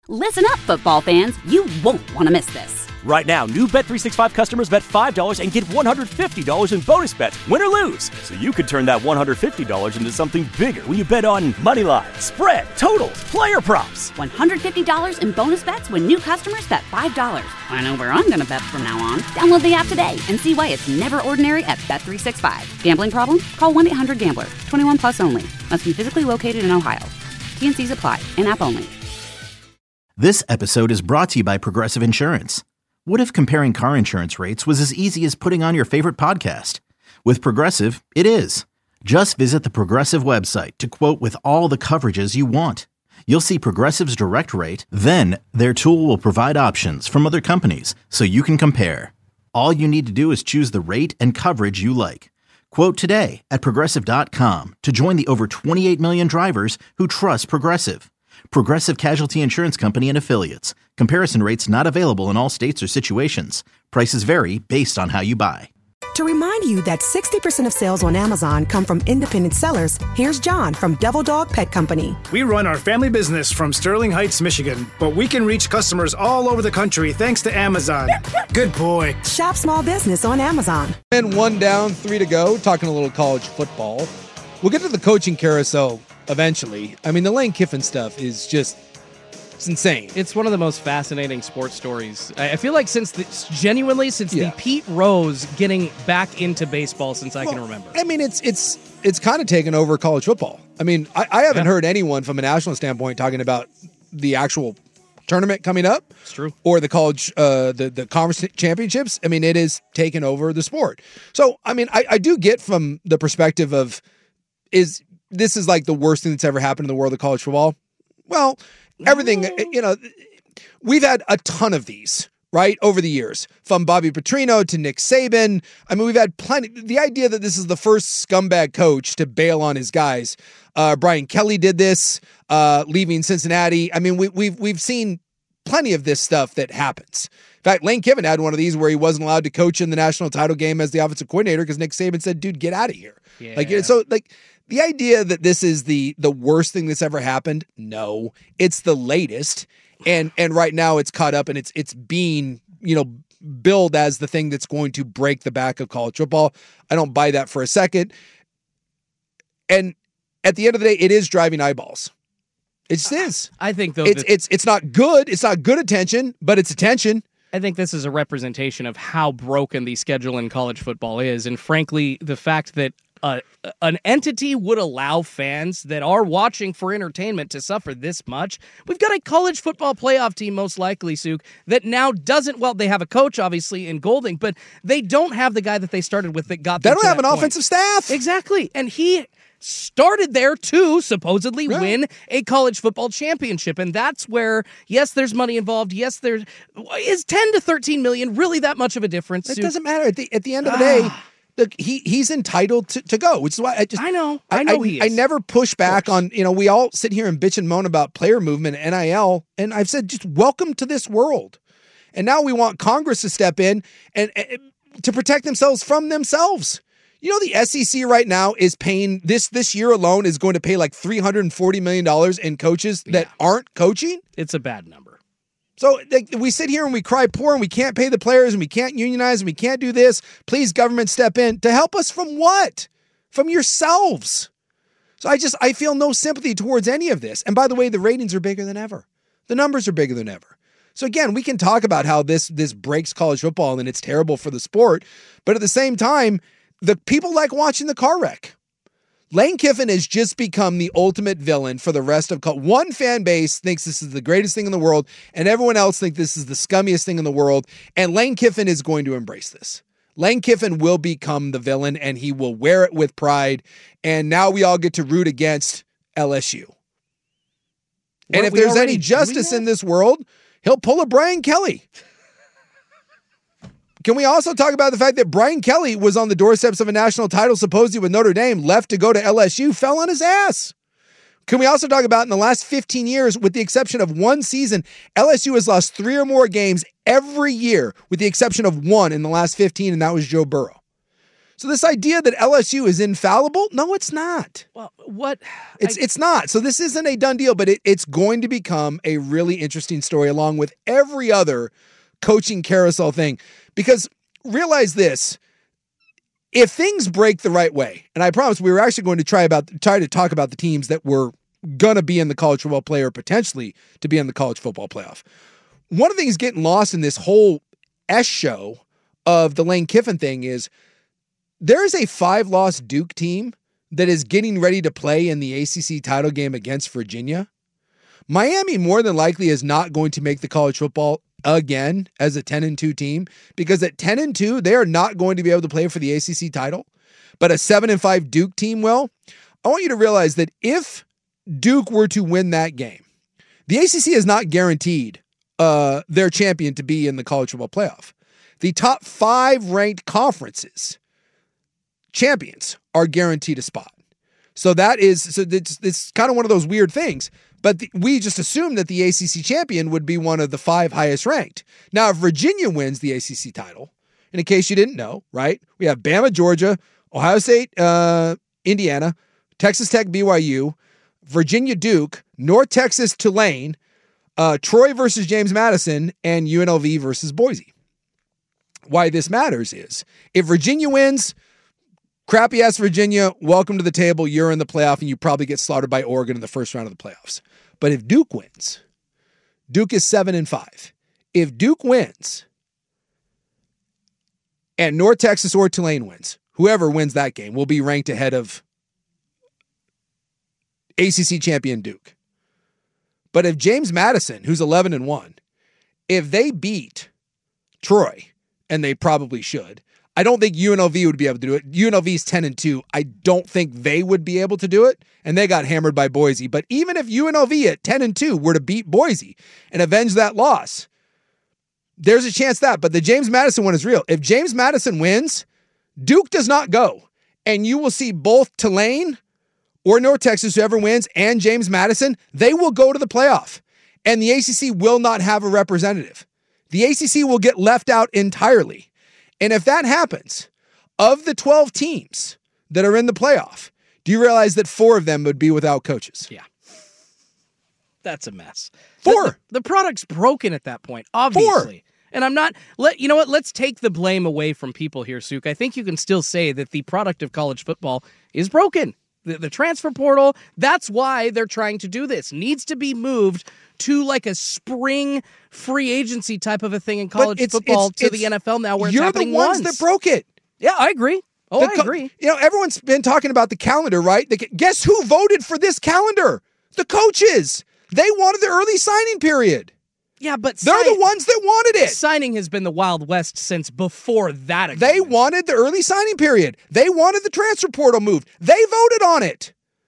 Listen up, football fans. You won't want to miss this. Right now, new Bet365 customers bet $5 and get $150 in bonus bets, win or lose. So you could turn that $150 into something bigger when you bet on money line, spread, totals, player props. $150 in bonus bets when new customers bet $5. I know where I'm going to bet from now on. Download the app today and see why it's never ordinary at Bet365. Gambling problem? Call 1-800-GAMBLER. 21 plus only. Must be physically located in Ohio. T&Cs apply. In-app only. This episode is brought to you by Progressive Insurance. What if comparing car insurance rates was as easy as putting on your favorite podcast? With Progressive, it is. Just visit the Progressive website to quote with all the coverages you want. You'll see Progressive's direct rate, then their tool will provide options from other companies so you can compare. All you need to do is choose the rate and coverage you like. Quote today at Progressive.com to join the over 28 million drivers who trust Progressive. Progressive Casualty Insurance Company and Affiliates. Comparison rates not available in all states or situations. Prices vary based on how you buy. To remind you that 60% of sales on Amazon come from independent sellers, here's John from Devil Dog Pet Company. We run our family business from Sterling Heights, Michigan, but we can reach customers all over the country thanks to Amazon. Good boy. Shop small business on Amazon. And 1 down, 3 to go. Talking a little college football. We'll get to the coaching carousel eventually. I mean, the Lane Kiffin stuff is just, it's insane. It's one of the most fascinating sports stories. I feel like since the Pete Rose getting back into baseball since I can remember. I mean, it's kind of taken over college football. I mean, I haven't heard anyone from a national standpoint talking about the actual tournament coming up. It's true. Or the college, the conference championships. I mean, it is taken over the sport. So, I mean, I do get from the perspective of, this is like the worst thing that's ever happened in the world of college football. Well, everything, we've had a ton of these, right, over the years, from Bobby Petrino to Nick Saban. I mean, we've had plenty. The idea that this is the first scumbag coach to bail on his guys. Brian Kelly did this, leaving Cincinnati. I mean, we've seen plenty of this stuff that happens. In fact, Lane Kiffin had one of these where he wasn't allowed to coach in the national title game as the offensive coordinator because Nick Saban said, dude, get out of here. Yeah. The idea that this is the worst thing that's ever happened, no, it's the latest. And right now it's caught up and it's being, billed as the thing that's going to break the back of college football. I don't buy that for a second. And at the end of the day, it is driving eyeballs. It just is. I think though it's not good. It's not good attention, but it's attention. I think this is a representation of how broken the schedule in college football is. And frankly, the fact that an entity would allow fans that are watching for entertainment to suffer this much. We've got a college football playoff team, most likely, Suk, that now doesn't, well, they have a coach, obviously, in Golding, but they don't have the guy that they started with that got them to that point. They don't have an offensive staff. Exactly. And he started there to supposedly win a college football championship. And that's where, yes, there's money involved. Yes, is 10 to 13 million really that much of a difference? It doesn't matter. At the end of the day, look, he's entitled to go, which is why I know he is. I never push back on, we all sit here and bitch and moan about player movement, NIL, and I've said, just welcome to this world. And now we want Congress to step in and to protect themselves from themselves. The SEC right now is paying, this year alone is going to pay like $340 million in coaches that aren't coaching. It's a bad number. So we sit here and we cry poor and we can't pay the players and we can't unionize and we can't do this. Please, government, step in. To help us from what? From yourselves. So I feel no sympathy towards any of this. And by the way, the ratings are bigger than ever. The numbers are bigger than ever. So again, we can talk about how this breaks college football and it's terrible for the sport. But at the same time, the people like watching the car wreck. Lane Kiffin has just become the ultimate villain for the rest of college. One fan base thinks this is the greatest thing in the world, and everyone else thinks this is the scummiest thing in the world, and Lane Kiffin is going to embrace this. Lane Kiffin will become the villain, and he will wear it with pride, and now we all get to root against LSU. And if there's any justice in this world, he'll pull a Brian Kelly. Can we also talk about the fact that Brian Kelly was on the doorsteps of a national title supposedly with Notre Dame, left to go to LSU, fell on his ass? Can we also talk about in the last 15 years, with the exception of one season, LSU has lost 3 or more games every year, with the exception of one in the last 15, and that was Joe Burrow. So this idea that LSU is infallible, no, it's not. Well, what? It's not. So this isn't a done deal, but it's going to become a really interesting story along with every other coaching carousel thing. Because realize this, if things break the right way, and I promise we were actually going to try to talk about the teams that were going to be in the college football playoff, or potentially to be in the college football playoff. One of the things getting lost in this whole S show of the Lane Kiffin thing is there is a 5-loss Duke team that is getting ready to play in the ACC title game against Virginia. Miami more than likely is not going to make the college football again as a 10-2 team, because at 10-2, they are not going to be able to play for the ACC title, but a 7-5 Duke team will. I want you to realize that if Duke were to win that game, the ACC is not guaranteed their champion to be in the college football playoff. The top 5 ranked conferences champions are guaranteed a spot. So it's kind of one of those weird things. But we just assumed that the ACC champion would be one of the 5 highest ranked. Now, if Virginia wins the ACC title, and in case you didn't know, right, we have Bama, Georgia, Ohio State, Indiana, Texas Tech, BYU, Virginia, Duke, North Texas, Tulane, Troy versus James Madison, and UNLV versus Boise. Why this matters is if Virginia wins, crappy ass Virginia, welcome to the table. You're in the playoff, and you probably get slaughtered by Oregon in the first round of the playoffs. But if Duke wins, Duke is 7-5. If Duke wins and North Texas or Tulane wins, whoever wins that game will be ranked ahead of ACC champion Duke. But if James Madison, who's 11-1, if they beat Troy, and they probably should, I don't think UNLV would be able to do it. UNLV's 10-2. I don't think they would be able to do it, and they got hammered by Boise. But even if UNLV at 10-2 were to beat Boise and avenge that loss, there's a chance but the James Madison one is real. If James Madison wins, Duke does not go, and you will see both Tulane or North Texas, whoever wins, and James Madison, they will go to the playoff, and the ACC will not have a representative. The ACC will get left out entirely. And if that happens, of the 12 teams that are in the playoff, do you realize that 4 of them would be without coaches? Yeah. That's a mess. 4. The product's broken at that point, obviously. 4. And I'm not, you know what, let's take the blame away from people here, Suk. I think you can still say that the product of college football is broken. The transfer portal, that's why they're trying to do this. Needs to be moved to like a spring free agency type of a thing in college football to the NFL now where it's happening once. You're the ones that broke it. Yeah, I agree. I agree. You know, everyone's been talking about the calendar, right? Guess who voted for this calendar? The coaches. They wanted the early signing period. Yeah, but they're the ones that wanted it. Signing has been the Wild West since before that agreement. They wanted the early signing period. They wanted the transfer portal moved. They voted on it.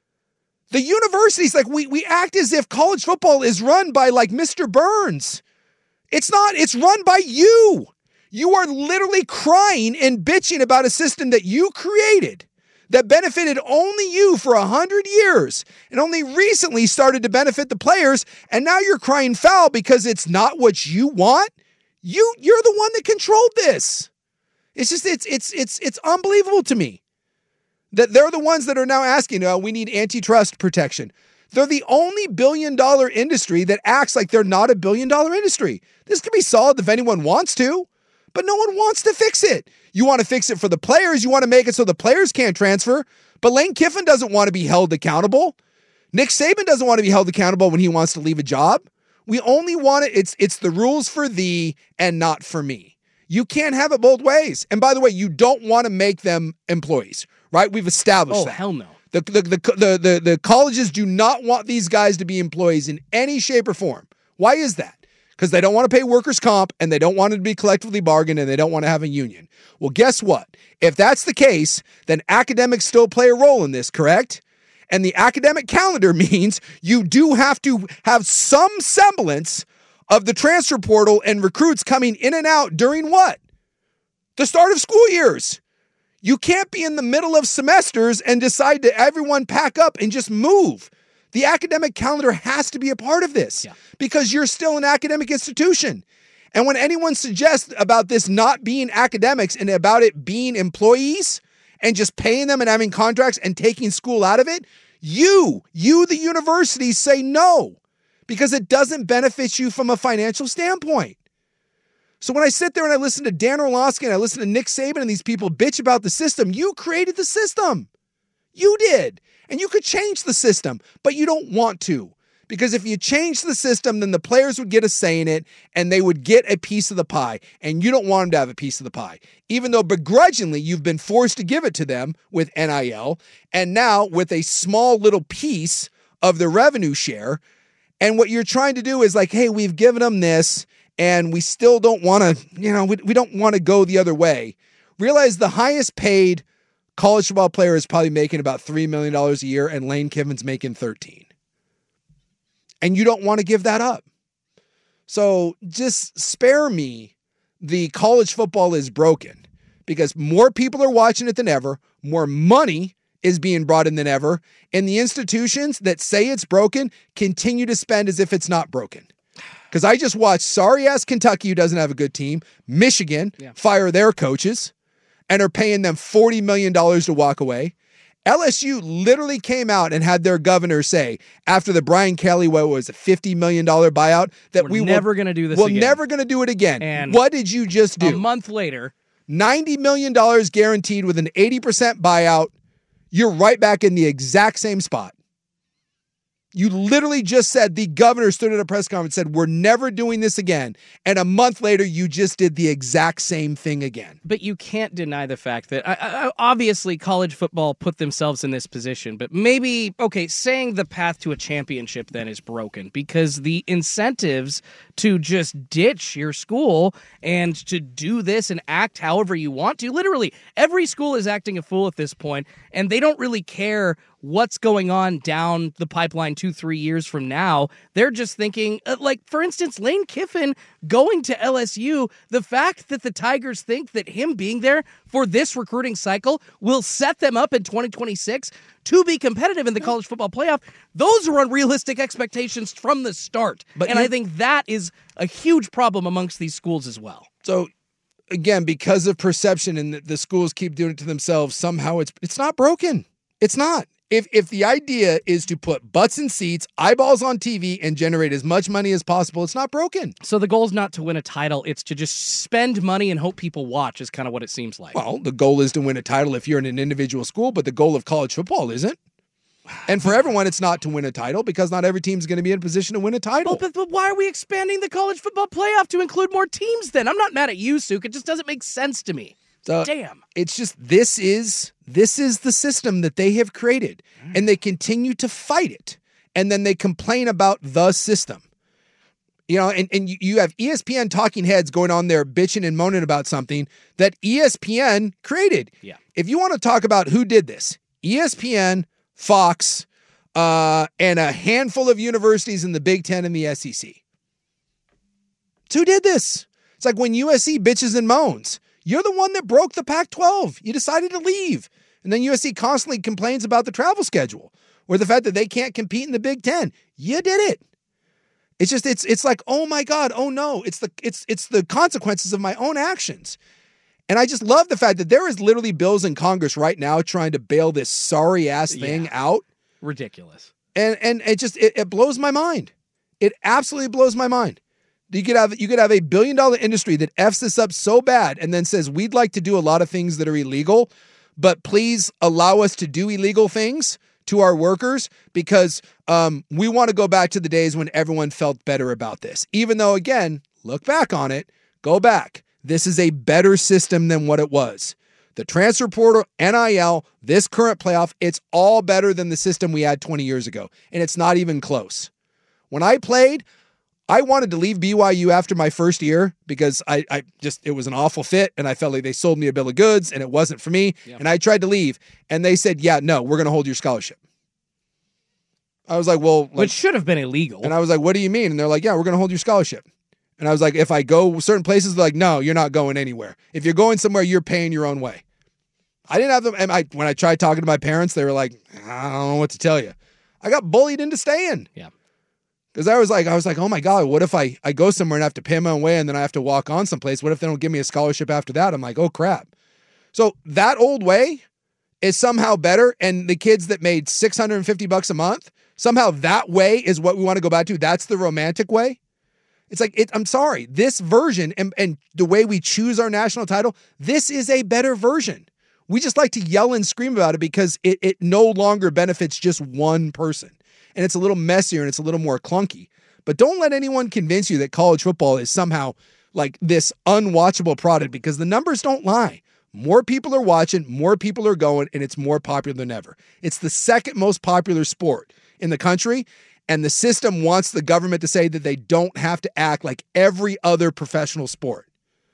The universities, like we act as if college football is run by like Mr. Burns. It's not. It's run by you. You are literally crying and bitching about a system that you created that benefited only you for 100 years and only recently started to benefit the players, and now you're crying foul because it's not what you want? You're the one that controlled this. It's just it's unbelievable to me that they're the ones that are now asking, we need antitrust protection. They're the only billion-dollar industry that acts like they're not a billion-dollar industry. This could be solved if anyone wants to, but no one wants to fix it. You want to fix it for the players. You want to make it so the players can't transfer. But Lane Kiffin doesn't want to be held accountable. Nick Saban doesn't want to be held accountable when he wants to leave a job. We only want it. It's the rules for thee and not for me. You can't have it both ways. And by the way, you don't want to make them employees, right? We've established that. Oh, hell no. The colleges do not want these guys to be employees in any shape or form. Why is that? Because they don't want to pay workers' comp, and they don't want it to be collectively bargained, and they don't want to have a union. Well, guess what? If that's the case, then academics still play a role in this, correct? And the academic calendar means you do have to have some semblance of the transfer portal and recruits coming in and out during what? The start of school years. You can't be in the middle of semesters and decide to everyone pack up and just move. The academic calendar has to be a part of this because you're still an academic institution. And when anyone suggests about this not being academics and about it being employees, and just paying them and having contracts and taking school out of it, you, the university, say no because it doesn't benefit you from a financial standpoint. So when I sit there and I listen to Dan Orlovsky and I listen to Nick Saban and these people bitch about the system, you created the system. You did. And you could change the system, but you don't want to. Because if you change the system, then the players would get a say in it and they would get a piece of the pie. And you don't want them to have a piece of the pie. Even though begrudgingly you've been forced to give it to them with NIL and now with a small little piece of the revenue share. And what you're trying to do is like, hey, we've given them this and we still don't want to, we don't want to go the other way. Realize the highest paid college football player is probably making about $3 million a year and Lane Kiffin's making 13. And you don't want to give that up. So just spare me the college football is broken because more people are watching it than ever. More money is being brought in than ever. And the institutions that say it's broken continue to spend as if it's not broken. Because I just watched sorry-ass Kentucky, who doesn't have a good team, Michigan, fire their coaches and are paying them $40 million to walk away. LSU literally came out and had their governor say after the Brian Kelly, what was a $50 million buyout, that we're never going to do this again. We're never going to do it again. And what did you just do? A month later. $90 million guaranteed with an 80% buyout. You're right back in the exact same spot. You literally just said, the governor stood at a press conference and said, we're never doing this again. And a month later, you just did the exact same thing again. But you can't deny the fact that obviously college football put themselves in this position. But maybe, saying the path to a championship then is broken because the incentives to just ditch your school and to do this and act however you want to. Literally, every school is acting a fool at this point, and they don't really care what's going on down the pipeline 2-3 years from now. They're just thinking, for instance, Lane Kiffin going to LSU, the fact that the Tigers think that him being there for this recruiting cycle will set them up in 2026 to be competitive in the college football playoff, those are unrealistic expectations from the start. And I think that is a huge problem amongst these schools as well. So, again, because of perception and the schools keep doing it to themselves, somehow it's not broken. It's not. If the idea is to put butts in seats, eyeballs on TV, and generate as much money as possible, it's not broken. So the goal is not to win a title. It's to just spend money and hope people watch is kind of what it seems like. Well, the goal is to win a title if you're in an individual school, but the goal of college football isn't. And for everyone, it's not to win a title because not every team's going to be in a position to win a title. But why are we expanding the college football playoff to include more teams then? I'm not mad at you, Suk. It just doesn't make sense to me. Damn. It's just this is the system that they have created, and they continue to fight it, and then they complain about the system. And you have ESPN talking heads going on there bitching and moaning about something that ESPN created. Yeah. If you want to talk about who did this, ESPN, Fox, and a handful of universities in the Big Ten and the SEC. So who did this? It's like when USC bitches and moans. You're the one that broke the Pac-12. You decided to leave. And then USC constantly complains about the travel schedule or the fact that they can't compete in the Big Ten. You did it. It's just, it's like, oh my God, oh no. It's the consequences of my own actions. And I just love the fact that there is literally bills in Congress right now trying to bail this sorry ass thing out. Ridiculous. And it blows my mind. It absolutely blows my mind. You could have a $1 billion industry that F's this up so bad and then says, we'd like to do a lot of things that are illegal, but please allow us to do illegal things to our workers because we want to go back to the days when everyone felt better about this. Even though, again, look back on it, go back. This is a better system than what it was. The transfer portal, NIL, this current playoff, it's all better than the system we had 20 years ago, and it's not even close. When I played, I wanted to leave BYU after my first year because it was an awful fit and I felt like they sold me a bill of goods and it wasn't for me. Yep. And I tried to leave and they said, yeah, no, we're going to hold your scholarship. I was like, well, which should have been illegal. And I was like, what do you mean? And they're like, yeah, we're going to hold your scholarship. And I was like, if I go certain places, they're like, no, you're not going anywhere. If you're going somewhere, you're paying your own way. I didn't have them. And when I tried talking to my parents, they were like, I don't know what to tell you. I got bullied into staying. Yeah. Because I was like, oh my God, what if I go somewhere and I have to pay my own way and then I have to walk on someplace? What if they don't give me a scholarship after that? I'm like, oh crap. So that old way, is somehow better, and the kids that made $650 a month, somehow that way is what we want to go back to. That's the romantic way. It's like, I'm sorry, this version and the way we choose our national title, this is a better version. We just like to yell and scream about it because it no longer benefits just one person. And it's a little messier and it's a little more clunky. But don't let anyone convince you that college football is somehow like this unwatchable product, because the numbers don't lie. More people are watching, more people are going, and it's more popular than ever. It's the second most popular sport in the country, and the system wants the government to say that they don't have to act like every other professional sport.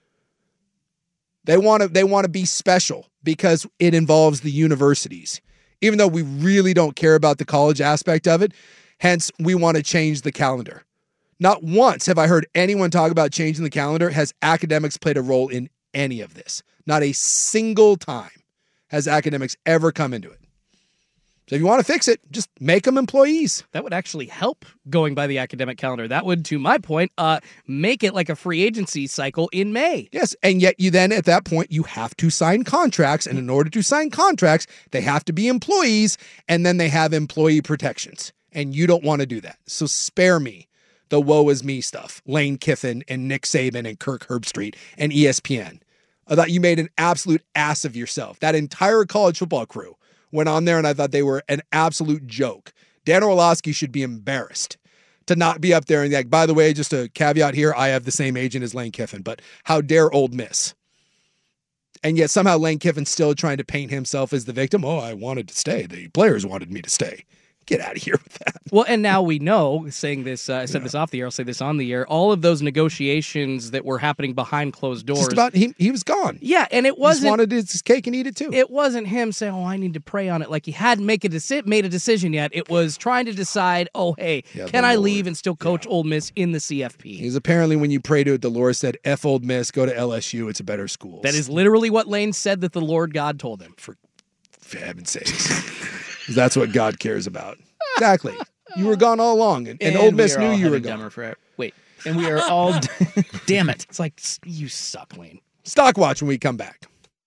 They want to be special because it involves the universities, even though we really don't care about the college aspect of it. Hence, we want to change the calendar. Not once have I heard anyone talk about changing the calendar. Has academics played a role in any of this? Not a single time has academics ever come into it. So if you want to fix it, just make them employees. That would actually help going by the academic calendar. That would, to my point, make it like a free agency cycle in May. Yes, and yet you then, at that point, you have to sign contracts, and in order to sign contracts, they have to be employees, and then they have employee protections, and you don't want to do that. So spare me the woe is me stuff. Lane Kiffin and Nick Saban and Kirk Herbstreit and ESPN. I thought you made an absolute ass of yourself. That entire college football crew went on there, and I thought they were an absolute joke. Dan Orlovsky should be embarrassed to not be up there and like, by the way, just a caveat here, I have the same agent as Lane Kiffin, but how dare Ole Miss? And yet somehow Lane Kiffin's still trying to paint himself as the victim. Oh, I wanted to stay. The players wanted me to stay. Get out of here with that. Well, and now we know, saying this, I said this off the air, I'll say this on the air, all of those negotiations that were happening behind closed doors. Just about, he was gone. Yeah, and it wasn't... He just wanted his cake and eat it too. It wasn't him saying, oh, I need to pray on it. Like he hadn't made a decision yet. It was trying to decide, oh, hey, can I leave and still coach Ole Miss in the CFP? He's apparently, when you pray to it, the Lord said, F Ole Miss, go to LSU, it's a better school. That is literally what Lane said that the Lord God told him. For heaven's sakes. That's what God cares about. Exactly. You were gone all along, and Ole Miss knew you were gone. And we are all, damn it. It's like, you suck, Lane. Stock Watch when we come back.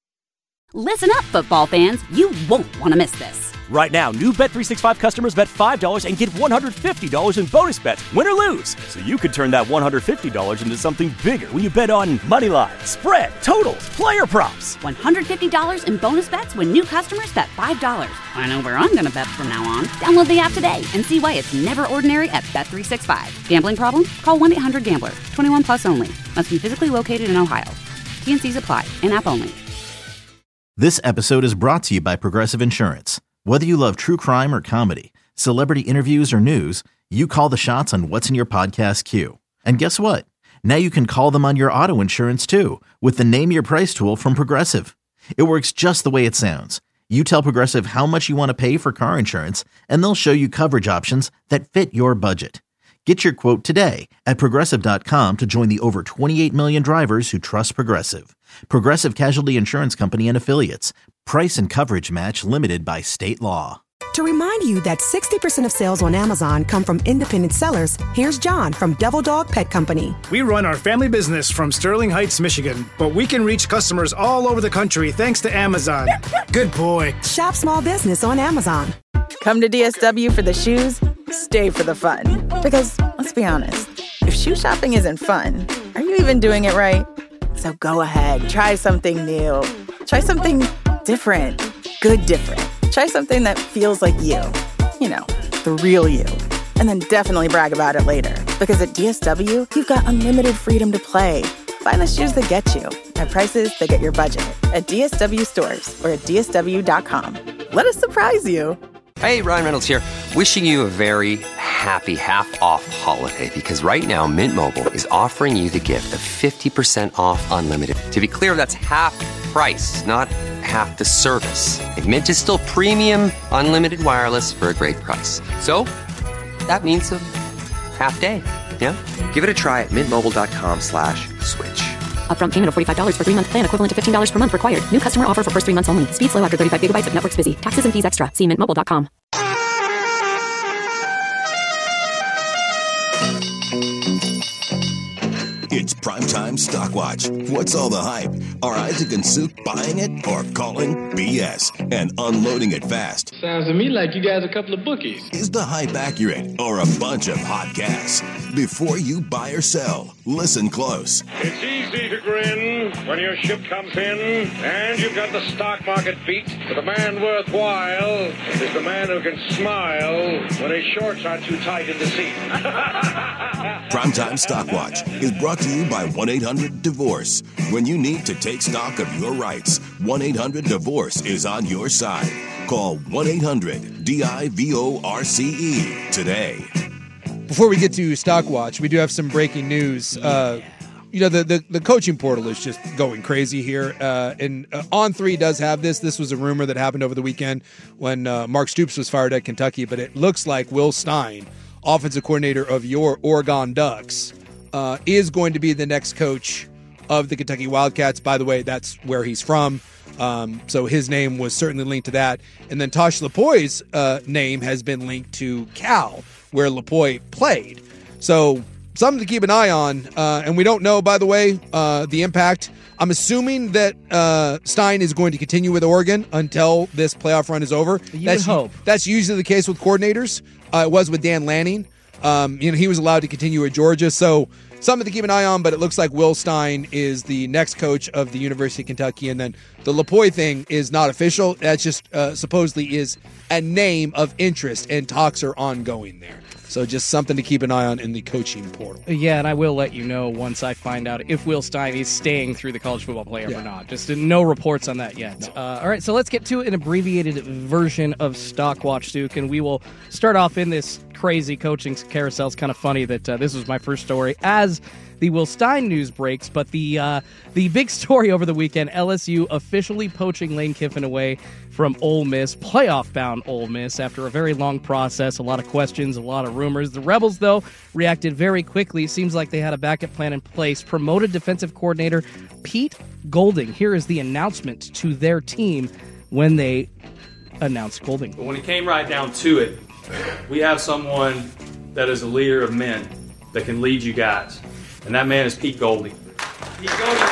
Listen up, football fans. You won't want to miss this. Right now, new Bet365 customers bet $5 and get $150 in bonus bets, win or lose. So you could turn that $150 into something bigger when you bet on moneyline, spread, totals, player props. $150 in bonus bets when new customers bet $5. I know where I'm going to bet from now on. Download the app today and see why it's never ordinary at Bet365. Gambling problem? Call 1-800-GAMBLER. 21 plus only. Must be physically located in Ohio. T&Cs apply. In-app only. This episode is brought to you by Progressive Insurance. Whether you love true crime or comedy, celebrity interviews or news, you call the shots on what's in your podcast queue. And guess what? Now you can call them on your auto insurance too with the Name Your Price tool from Progressive. It works just the way it sounds. You tell Progressive how much you want to pay for car insurance, and they'll show you coverage options that fit your budget. Get your quote today at Progressive.com to join the over 28 million drivers who trust Progressive. Progressive Casualty Insurance Company and Affiliates. Price and coverage match limited by state law. To remind you that 60% of sales on Amazon come from independent sellers, here's John from Devil Dog Pet Company. We run our family business from Sterling Heights, Michigan, but we can reach customers all over the country thanks to Amazon. Good boy. Shop small business on Amazon. Come to DSW for the shoes, stay for the fun. Because, let's be honest, if shoe shopping isn't fun, are you even doing it right? So go ahead, try something new. Try something different. Good different. Try something that feels like you. You know, the real you. And then definitely brag about it later. Because at DSW, you've got unlimited freedom to play. Find the shoes that get you at prices that get your budget at DSW stores or at DSW.com. Let us surprise you. Hey, Ryan Reynolds here. Wishing you a very happy half-off holiday because right now Mint Mobile is offering you the gift of 50% off unlimited. To be clear, that's half price, not half the service. And Mint is still premium unlimited wireless for a great price. So that means a half day. Yeah? Give it a try at mintmobile.com/switch. Upfront payment of $45 for 3-month plan, equivalent to $15 per month required. New customer offer for first 3 months only. Speed slow after 35 gigabytes if network's busy. Taxes and fees extra. See mintmobile.com. It's Primetime Stock Watch. What's all the hype? Are Isaac and Suk buying it or calling BS and unloading it fast? Sounds to me like you guys are a couple of bookies. Is the hype accurate or a bunch of hot gas? Before you buy or sell, listen close. It's easy to grin when your ship comes in and you've got the stock market beat. But the man worthwhile is the man who can smile when his shorts are too tight in the seat. Primetime Stock Watch is brought to you by 1-800-DIVORCE. When you need to take stock of your rights, 1-800-DIVORCE is on your side. Call 1-800-DIVORCE today. Before we get to Stock Watch, we do have some breaking news. The coaching portal is just going crazy here. And On3 does have this. This was a rumor that happened over the weekend when Mark Stoops was fired at Kentucky. But it looks like Will Stein, offensive coordinator of your Oregon Ducks, is going to be the next coach of the Kentucky Wildcats. By the way, that's where he's from. So his name was certainly linked to that. And then Tosh Lapoi's name has been linked to Cal, where Lapoy played. So something to keep an eye on. And we don't know, by the way, the impact. I'm assuming that Stein is going to continue with Oregon until this playoff run is over. You would hope. That's usually the case with coordinators. It was with Dan Lanning. He was allowed to continue at Georgia. So something to keep an eye on, but it looks like Will Stein is the next coach of the University of Kentucky. And then the Lapoy thing is not official. That's just supposedly is a name of interest, and talks are ongoing there. So just something to keep an eye on in the coaching portal. Yeah, and I will let you know once I find out if Will Stein is staying through the college football playoff or not. Just no reports on that yet. No. All right, so let's get to an abbreviated version of Stock Watch, Duke, and we will start off in this crazy coaching carousel. It's kind of funny that this was my first story as the Will Stein news breaks, but the big story over the weekend, LSU officially poaching Lane Kiffin away from Ole Miss, playoff-bound Ole Miss, after a very long process, a lot of questions, a lot of rumors. The Rebels, though, reacted very quickly. Seems like they had a backup plan in place. Promoted defensive coordinator Pete Golding. Here is the announcement to their team when they announced Golding. But when it came right down to it, we have someone that is a leader of men that can lead you guys. And that man is Pete Golding. Pete Golding,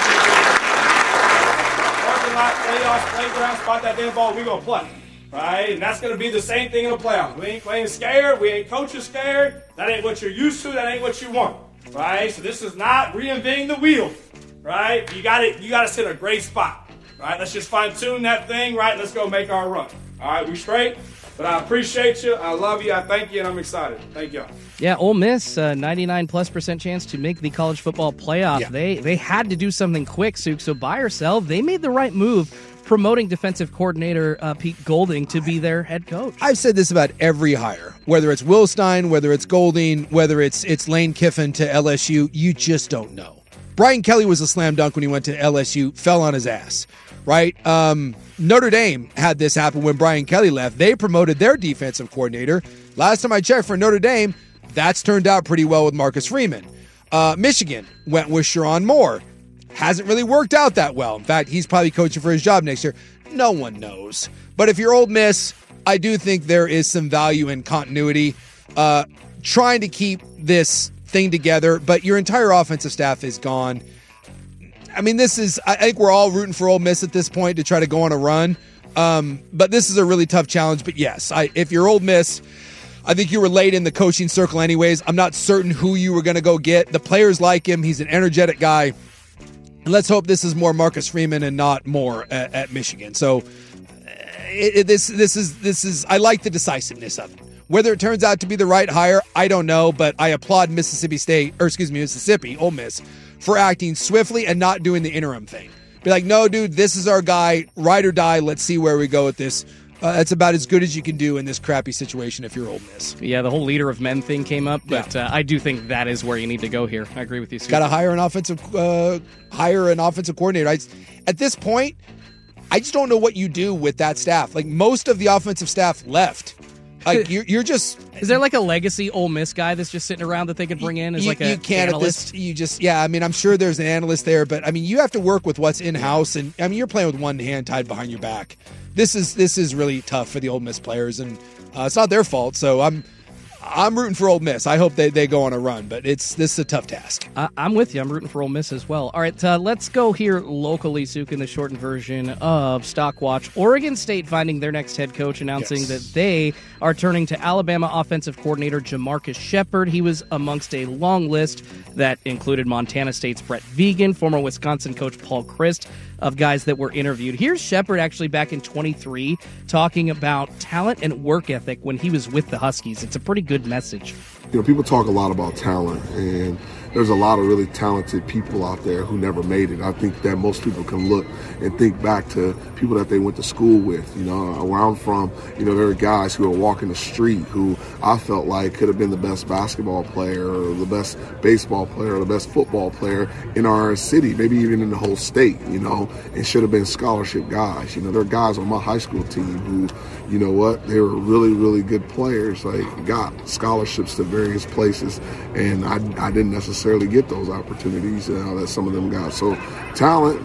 parking lot, playoffs, playground, spot that damn ball, we're going to play. Right? And that's going to be the same thing in the playoffs. We ain't playing scared. We ain't coaching scared. That ain't what you're used to. That ain't what you want. Right? So this is not reinventing the wheel. Right? You got to sit a great spot. Right? Let's just fine-tune that thing. Right? Let's go make our run. All right? We straight? But I appreciate you. I love you. I thank you. And I'm excited. Thank y'all. Yeah, Ole Miss, 99+% chance to make the college football playoff. Yeah. They had to do something quick, Suk. So buy or sell, they made the right move, promoting defensive coordinator Pete Golding to be their head coach. I've said this about every hire, whether it's Will Stein, whether it's Golding, whether it's Lane Kiffin to LSU, you just don't know. Brian Kelly was a slam dunk when he went to LSU, fell on his ass, right? Notre Dame had this happen when Brian Kelly left. They promoted their defensive coordinator. Last time I checked for Notre Dame, that's turned out pretty well with Marcus Freeman. Michigan went with Sherrone Moore. Hasn't really worked out that well. In fact, he's probably coaching for his job next year. No one knows. But if you're Ole Miss, I do think there is some value in continuity, trying to keep this thing together, but your entire offensive staff is gone. I mean, I think we're all rooting for Ole Miss at this point to try to go on a run. But this is a really tough challenge. But yes, if you're Ole Miss, I think you were late in the coaching circle anyways. I'm not certain who you were going to go get. The players like him. He's an energetic guy. And let's hope this is more Marcus Freeman and not more at Michigan. So this is I like the decisiveness of it. Whether it turns out to be the right hire, I don't know, but I applaud Mississippi, Ole Miss, for acting swiftly and not doing the interim thing. Be like, no, dude, this is our guy, ride or die. Let's see where we go with this. That's about as good as you can do in this crappy situation if you're Ole Miss. Yeah, the whole leader of men thing came up, but I do think that is where you need to go here. I agree with you, Sue. Got to hire an offensive coordinator. At this point, I just don't know what you do with that staff. Like, most of the offensive staff left. Like, you're just... Is there like a legacy Ole Miss guy that's just sitting around that they could bring in as you can't analyst? I'm sure there's an analyst there, but I mean, you have to work with what's in-house, and I mean, you're playing with one hand tied behind your back. This is really tough for the Ole Miss players, and it's not their fault, so I'm I'm rooting for Ole Miss. I hope they go on a run, but this is a tough task. I'm with you. I'm rooting for Ole Miss as well. All right, let's go here locally, Suk, in the shortened version of Stock Watch. Oregon State finding their next head coach, announcing that they are turning to Alabama offensive coordinator Jamarcus Shepard. He was amongst a long list that included Montana State's Brett Vigen, former Wisconsin coach Paul Chryst, of guys that were interviewed. Here's Shepard actually back in 23 talking about talent and work ethic when he was with the Huskies. It's a pretty good message. People talk a lot about talent, and there's a lot of really talented people out there who never made it. I think that most people can look and think back to people that they went to school with. Where I'm from, there are guys who are walking the street who I felt like could have been the best basketball player or the best baseball player or the best football player in our city, maybe even in the whole state, and should have been scholarship guys. There are guys on my high school team who, they were really, really good players, got scholarships to various places, and I didn't necessarily get those opportunities that some of them got. So talent,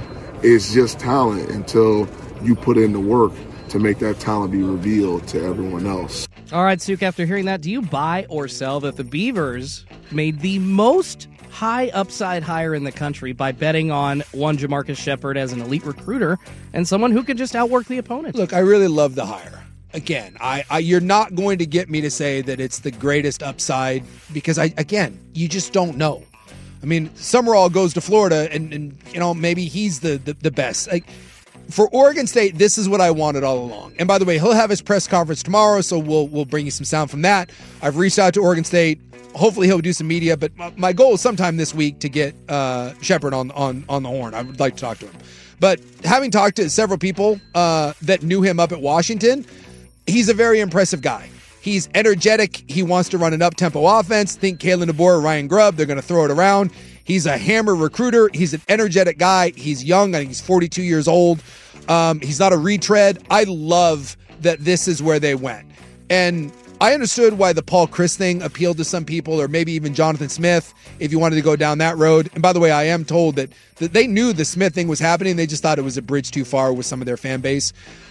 is just talent until you put in the work to make that talent be revealed to everyone else. All right, Suk, after hearing that, do you buy or sell that the Beavers made the most high upside hire in the country by betting on one Jamarcus Shepard as an elite recruiter and someone who can just outwork the opponent? Look, I really love the hire. Again, you're not going to get me to say that it's the greatest upside because, you just don't know. I mean, Summerall goes to Florida and maybe he's the best. For Oregon State, this is what I wanted all along. And by the way, he'll have his press conference tomorrow, so we'll bring you some sound from that. I've reached out to Oregon State. Hopefully he'll do some media, but my goal is sometime this week to get Shepard on the horn. I would like to talk to him. But having talked to several people that knew him up at Washington, he's a very impressive guy. He's energetic. He wants to run an up-tempo offense. Think Kalen DeBoer, Ryan Grubb. They're going to throw it around. He's a hammer recruiter. He's an energetic guy. He's young. I think he's 42 years old. He's not a retread. I love that this is where they went. And I understood why the Paul Chryst thing appealed to some people, or maybe even Jonathan Smith, if you wanted to go down that road. And by the way, I am told that they knew the Smith thing was happening. They just thought it was a bridge too far with some of their fan base.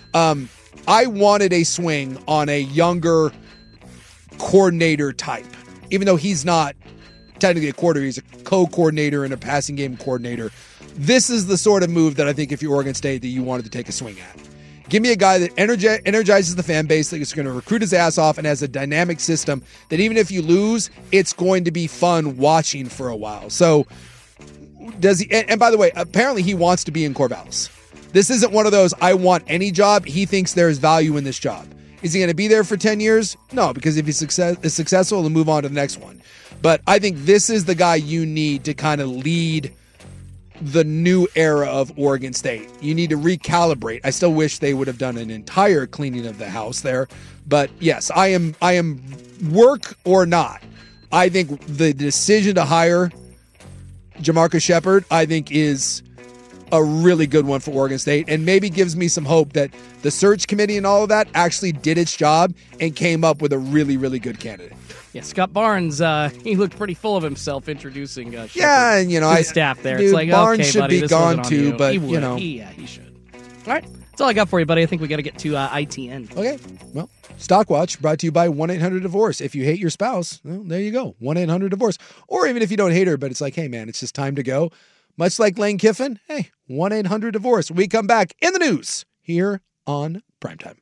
I wanted a swing on a younger coordinator type, even though he's not technically a coordinator, he's a co-coordinator and a passing game coordinator. This is the sort of move that I think if you're Oregon State that you wanted to take a swing at. Give me a guy that energizes the fan base, that is going to recruit his ass off and has a dynamic system that even if you lose, it's going to be fun watching for a while. So does he? And by the way, apparently he wants to be in Corvallis. This isn't one of those, I want any job. He thinks there's value in this job. Is he going to be there for 10 years? No, because if he's successful, he'll move on to the next one. But I think this is the guy you need to kind of lead the new era of Oregon State. You need to recalibrate. I still wish they would have done an entire cleaning of the house there. But yes, I am work or not. I think the decision to hire Jamarcus Shepard, I think, is a really good one for Oregon State, and maybe gives me some hope that the search committee and all of that actually did its job and came up with a really, really good candidate. Yeah, Scott Barnes, he looked pretty full of himself introducing Shepard and to the staff there. Dude, it's like, Barnes okay, should buddy, be this gone wasn't on too, you. but he would. He should. All right, that's all I got for you, buddy. I think we got to get to ITN. Okay, well, Stock Watch brought to you by 1-800-DIVORCE. If you hate your spouse, well, there you go, 1-800-DIVORCE. Or even if you don't hate her, but it's like, hey man, it's just time to go. Much like Lane Kiffin, hey, 1-800-DIVORCE. We come back in the news here on Primetime.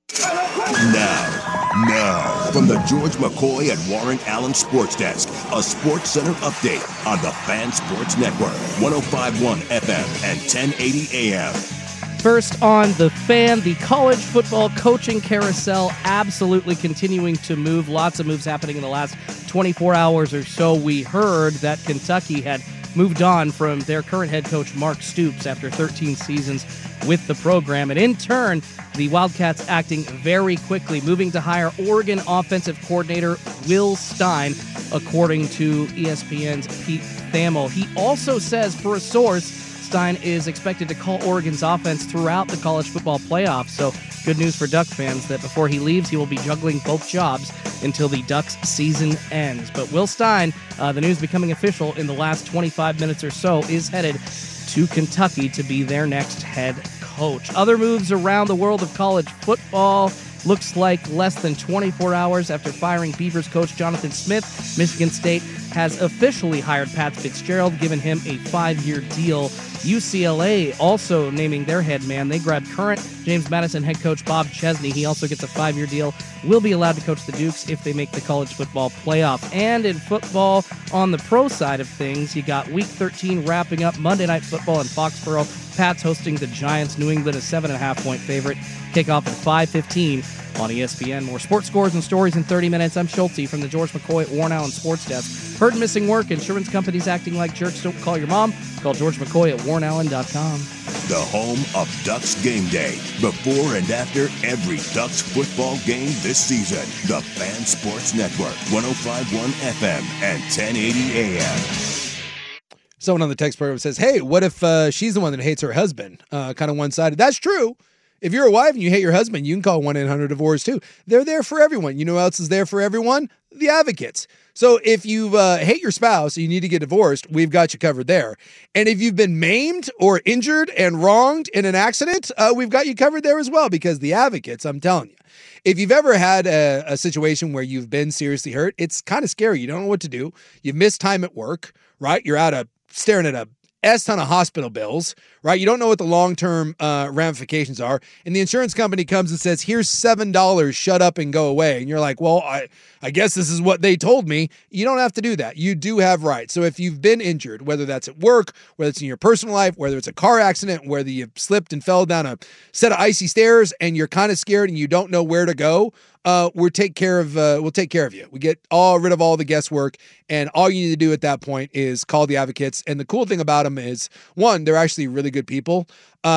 Now, from the George McCoy and Warren Allen Sports Desk, a Sports Center update on the Fan Sports Network, 105.1 FM and 1080 AM. First on The Fan, the college football coaching carousel absolutely continuing to move. Lots of moves happening in the last 24 hours or so. We heard that Kentucky had moved on from their current head coach, Mark Stoops, after 13 seasons with the program. And in turn, the Wildcats acting very quickly, moving to hire Oregon offensive coordinator Will Stein, according to ESPN's Pete Thamel. He also says, per a source, Stein is expected to call Oregon's offense throughout the college football playoffs. So good news for Duck fans that before he leaves, he will be juggling both jobs until the Ducks season ends. But Will Stein, the news becoming official in the last 25 minutes or so, is headed to Kentucky to be their next head coach. Other moves around the world of college football. Looks like less than 24 hours after firing Beavers coach Jonathan Smith, Michigan State has officially hired Pat Fitzgerald, giving him a 5-year deal. UCLA also naming their head man. They grabbed current James Madison head coach Bob Chesney. He also gets a 5-year deal. Will be allowed to coach the Dukes if they make the college football playoff. And in football, on the pro side of things, you got Week 13 wrapping up. Monday Night Football in Foxborough. Pats hosting the Giants. New England, a 7.5-point favorite. Kickoff at 5:15 on ESPN. More sports scores and stories in 30 minutes. I'm Schulte from the George McCoy at Warren Allen Sports Desk. Heard missing work. Insurance companies acting like jerks. Don't call your mom. Call George McCoy at warrenallen.com. The home of Ducks Game Day. Before and after every Ducks football game this season. The Fan Sports Network. 105.1 FM and 1080 AM. Someone on the text program says, hey, what if she's the one that hates her husband? Kind of one-sided. That's true. If you're a wife and you hate your husband, you can call 1-800-DIVORCE too. They're there for everyone. You know who else is there for everyone? The Advocates. So if you hate your spouse and you need to get divorced, we've got you covered there. And if you've been maimed or injured and wronged in an accident, we've got you covered there as well, because the Advocates, I'm telling you, if you've ever had a situation where you've been seriously hurt, it's kind of scary. You don't know what to do. You've missed time at work, right? You're staring at a ton of hospital bills, right? You don't know what the long-term ramifications are. And the insurance company comes and says, here's $7, shut up and go away. And you're like, well, I guess this is what they told me. You don't have to do that. You do have rights. So if you've been injured, whether that's at work, whether it's in your personal life, whether it's a car accident, whether you slipped and fell down a set of icy stairs and you're kind of scared and you don't know where to go, we'll take care of you. We get rid of all the guesswork, and all you need to do at that point is call the Advocates. And the cool thing about them is, one, they're actually really good people.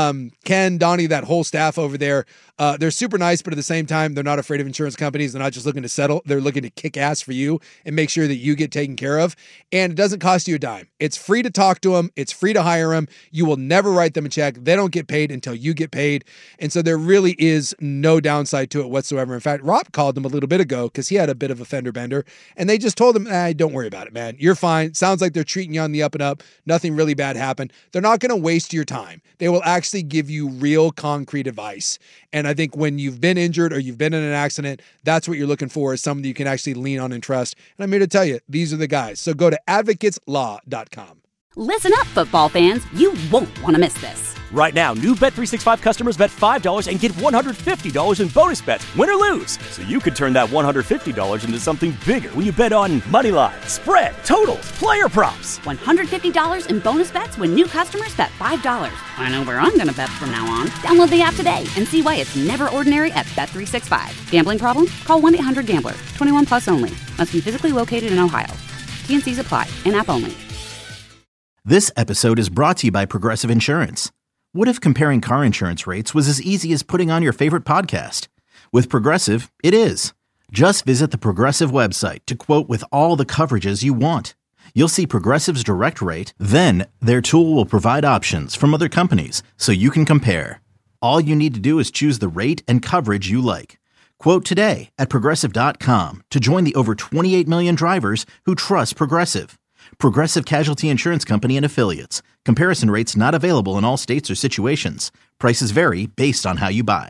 Ken, Donnie, that whole staff over there, they're super nice, but at the same time, they're not afraid of insurance companies. They're not just looking to settle. They're looking to kick ass for you and make sure that you get taken care of. And it doesn't cost you a dime. It's free to talk to them. It's free to hire them. You will never write them a check. They don't get paid until you get paid. And so there really is no downside to it whatsoever. In fact, Rob called them a little bit ago because he had a bit of a fender bender, and they just told him, don't worry about it, man. You're fine. Sounds like they're treating you on the up and up. Nothing really bad happened. They're not going to waste your time. They will actually give you real concrete advice. And I think when you've been injured or you've been in an accident, that's what you're looking for, is somebody you can actually lean on and trust. And I'm here to tell you, these are the guys. So go to advocateslaw.com. Listen up, football fans. You won't want to miss this. Right now, new Bet365 customers bet $5 and get $150 in bonus bets, win or lose. So you could turn that $150 into something bigger when you bet on money line, spread, totals, player props. $150 in bonus bets when new customers bet $5. I know where I'm going to bet from now on. Download the app today and see why it's never ordinary at Bet365. Gambling problem? Call 1-800-GAMBLER. 21 plus only. Must be physically located in Ohio. T&Cs apply. In-app only. This episode is brought to you by Progressive Insurance. What if comparing car insurance rates was as easy as putting on your favorite podcast? With Progressive, it is. Just visit the Progressive website to quote with all the coverages you want. You'll see Progressive's direct rate, then their tool will provide options from other companies so you can compare. All you need to do is choose the rate and coverage you like. Quote today at Progressive.com to join the over 28 million drivers who trust Progressive. Progressive Casualty Insurance Company and Affiliates. Comparison rates not available in all states or situations. Prices vary based on how you buy.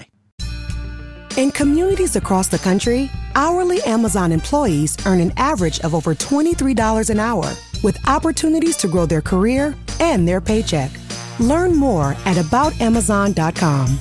In communities across the country, hourly Amazon employees earn an average of over $23 an hour, with opportunities to grow their career and their paycheck. Learn more at aboutamazon.com.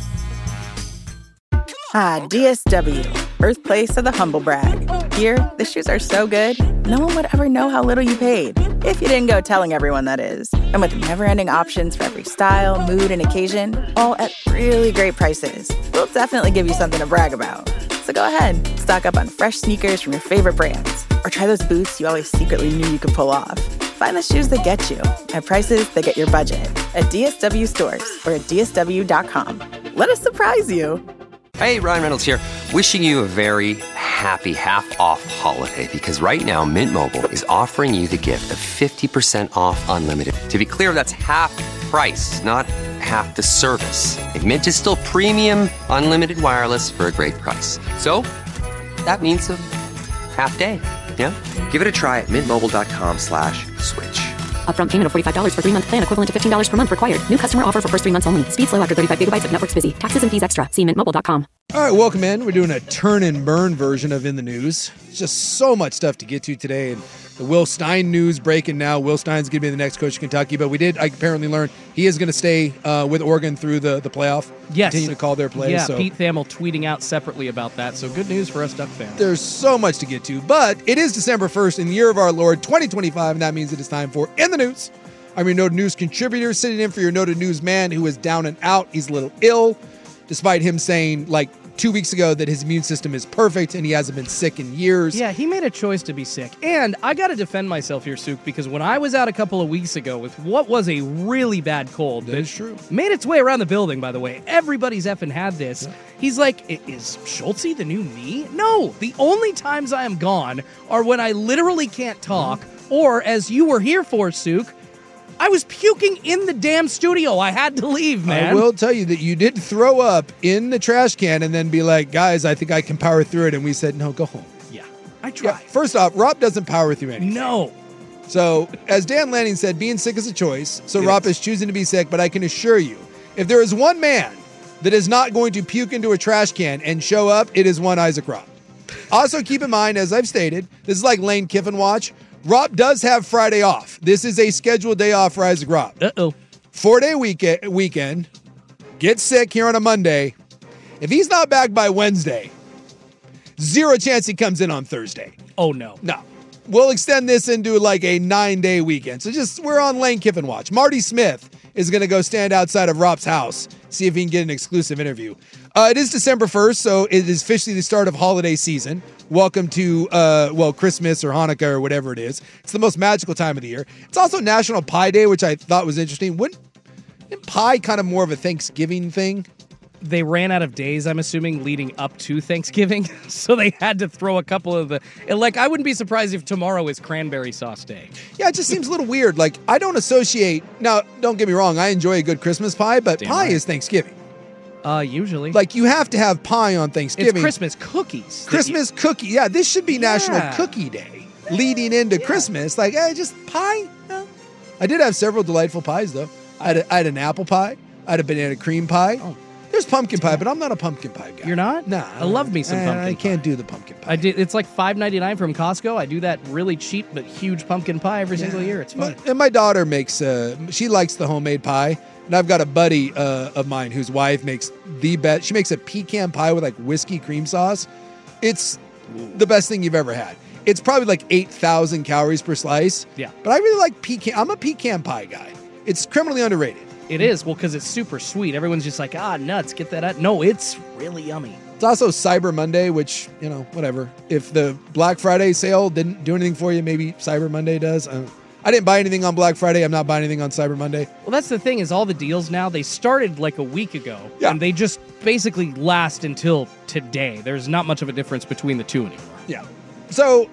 DSW, birthplace of the humble brag. Here, the shoes are so good, no one would ever know how little you paid, if you didn't go telling everyone, that is. And with never-ending options for every style, mood, and occasion, all at really great prices, we'll definitely give you something to brag about. So go ahead, stock up on fresh sneakers from your favorite brands, or try those boots you always secretly knew you could pull off. Find the shoes that get you, at prices that get your budget, at DSW stores or at DSW.com. Let us surprise you. Hey, Ryan Reynolds here, wishing you a very happy half-off holiday, because right now Mint Mobile is offering you the gift of 50% off unlimited. To be clear, that's half price, not half the service. And Mint is still premium unlimited wireless for a great price. So that means a half day, yeah? Give it a try at mintmobile.com/switch. Upfront payment of $45 for 3-month plan, equivalent to $15 per month required. New customer offer for first 3 months only. Speed slow after 35 gigabytes if network's busy. Taxes and fees extra. See mintmobile.com. All right, welcome in. We're doing a turn and burn version of In the News. It's just so much stuff to get to today. And the Will Stein news breaking now. Will Stein's going to be the next coach of Kentucky. But I apparently learned he is going to stay with Oregon through the playoff. Yes. Continue to call their plays. Yeah, so. Pete Thamel tweeting out separately about that. So good news for us Duck fans. There's so much to get to. But it is December 1st in the year of our Lord, 2025. And that means it is time for In the News. I'm your Noted News contributor, sitting in for your Noted News man who is down and out. He's a little ill, despite him saying, 2 weeks ago that his immune system is perfect and he hasn't been sick in years. Yeah, he made a choice to be sick. And I got to defend myself here, Souk, because when I was out a couple of weeks ago with what was a really bad cold, that is true, made its way around the building, by the way. Everybody's effing had this. Yeah. He's like, is Schultze the new me? No, the only times I am gone are when I literally can't talk, or as you were here for, Souk, I was puking in the damn studio. I had to leave, man. I will tell you that you did throw up in the trash can and then be like, guys, I think I can power through it. And we said, no, go home. Yeah, I tried. Yeah, first off, Rob doesn't power through anything. No. So, as Dan Lanning said, being sick is a choice. So Rob is choosing to be sick. But I can assure you, if there is one man that is not going to puke into a trash can and show up, it is one Isaac Rob. Also, keep in mind, as I've stated, this is like Lane Kiffin watch. Rob does have Friday off. This is a scheduled day off for Isaac Rob. 4-day weekend. Get sick here on a Monday. If he's not back by Wednesday, zero chance he comes in on Thursday. Oh, no. No. We'll extend this into like a 9-day weekend. So we're on Lane Kiffin watch. Marty Smith is going to go stand outside of Rob's house, see if he can get an exclusive interview. It is December 1st, so it is officially the start of holiday season. Welcome to, Christmas or Hanukkah or whatever it is. It's the most magical time of the year. It's also National Pie Day, which I thought was interesting. Isn't pie kind of more of a Thanksgiving thing? They ran out of days, I'm assuming, leading up to Thanksgiving, so they had to throw a couple of I wouldn't be surprised if tomorrow is cranberry sauce day. Yeah, it just seems a little weird. I don't associate... Now, don't get me wrong, I enjoy a good Christmas pie, but pie is Thanksgiving. Usually. You have to have pie on Thanksgiving. It's Christmas cookies. Christmas cookie. Yeah, this should be National Cookie Day leading into Christmas. Just pie? No. I did have several delightful pies, though. I had an apple pie. I had a banana cream pie. Oh. There's pumpkin pie, but I'm not a pumpkin pie guy. You're not? Nah. I love me some pumpkin pie. I can't do the pumpkin pie. It's like $5.99 from Costco. I do that really cheap but huge pumpkin pie every single year. It's fun. And my daughter makes, she likes the homemade pie. And I've got a buddy of mine whose wife makes the best. She makes a pecan pie with whiskey cream sauce. It's the best thing you've ever had. It's probably 8,000 calories per slice. Yeah. But I really like pecan. I'm a pecan pie guy. It's criminally underrated. It is. Well, because it's super sweet. Everyone's just like, nuts, get that out. No, it's really yummy. It's also Cyber Monday, which, whatever. If the Black Friday sale didn't do anything for you, maybe Cyber Monday does. I didn't buy anything on Black Friday. I'm not buying anything on Cyber Monday. Well, that's the thing is all the deals now, they started a week ago. Yeah. And they just basically last until today. There's not much of a difference between the two anymore. Yeah. So,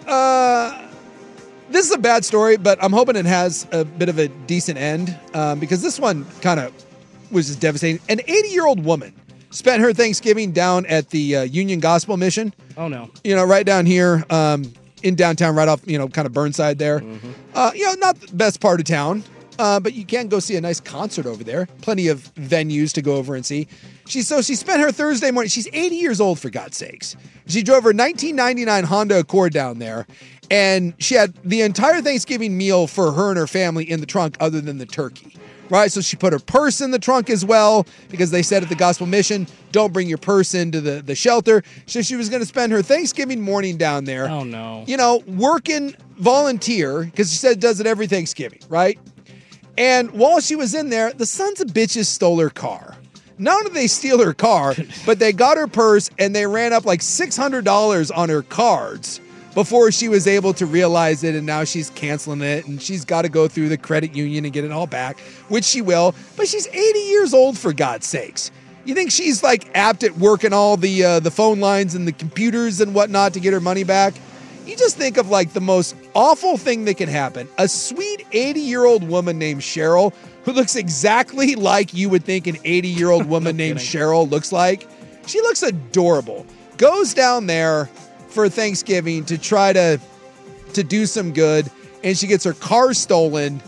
this is a bad story, but I'm hoping it has a bit of a decent end because this one kind of was just devastating. An 80-year-old woman spent her Thanksgiving down at the Union Gospel Mission. Oh, no. Right down here in downtown, right off, kind of Burnside there. Mm-hmm. Not the best part of town, but you can go see a nice concert over there. Plenty of venues to go over and see. She spent her Thursday morning. She's 80 years old, for God's sakes. She drove her 1999 Honda Accord down there, and she had the entire Thanksgiving meal for her and her family in the trunk other than the turkey. Right? So she put her purse in the trunk as well because they said at the Gospel Mission, don't bring your purse into the shelter. So she was going to spend her Thanksgiving morning down there. Oh, no. Working volunteer because she said does it every Thanksgiving, right? And while she was in there, the sons of bitches stole her car. Not only did they steal her car, but they got her purse and they ran up $600 on her cards before she was able to realize it, and now she's canceling it, and she's got to go through the credit union and get it all back, which she will, but she's 80 years old, for God's sakes. You think she's apt at working all the phone lines and the computers and whatnot to get her money back? You just think of the most awful thing that could happen. A sweet 80-year-old woman named Cheryl, who looks exactly like you would think an 80-year-old woman named Cheryl looks like. She looks adorable. Goes down there for Thanksgiving to try to do some good, and she gets her car stolen,